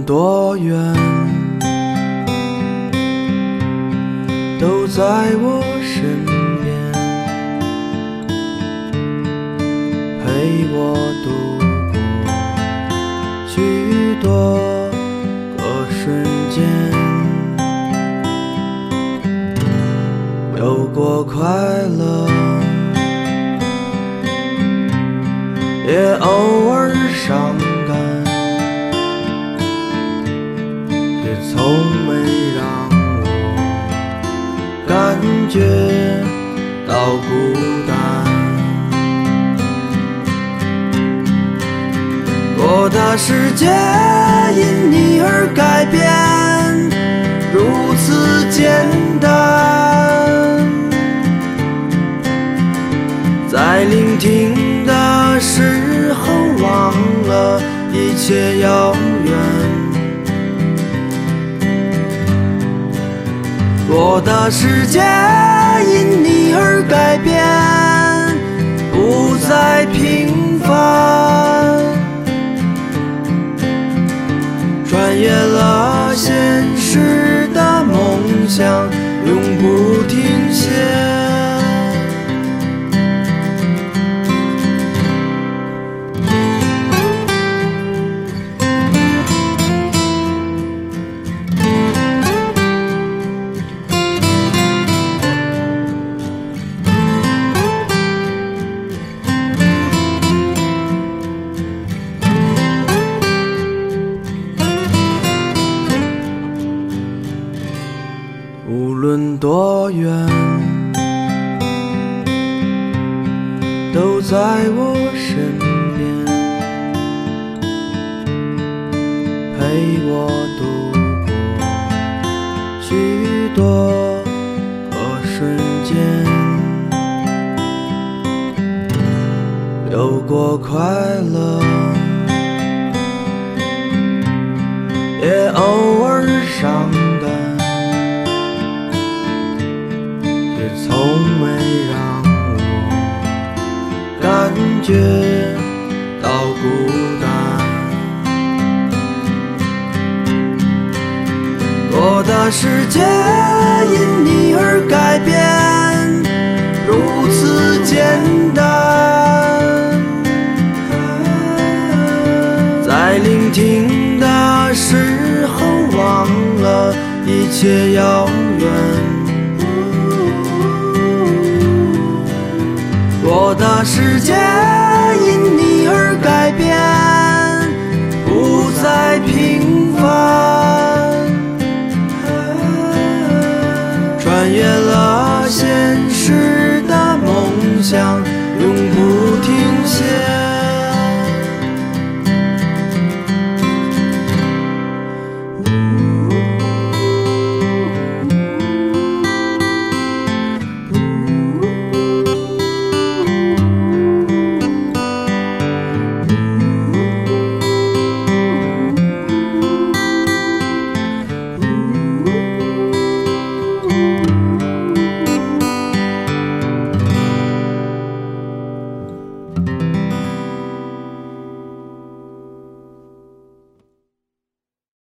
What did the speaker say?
多远，都在我身边，陪我度过许多个瞬间，有过快乐，也偶尔伤感，也从没让我感觉到孤单。我的世界因你而改变，如此简单。在聆听的时候忘了一切遥远，我的世界因你而改变，不再平凡，穿越了现实的梦想，永不停歇。无论多远，都在我身边，陪我度过许多个瞬间，有过快乐，也偶尔伤感，从没让我感觉到孤单。我的世界因你而改变，如此简单。在聆听的时候忘了一切遥远，我的世界因你而改变，不再平凡，穿越了现实的梦想，永不停歇。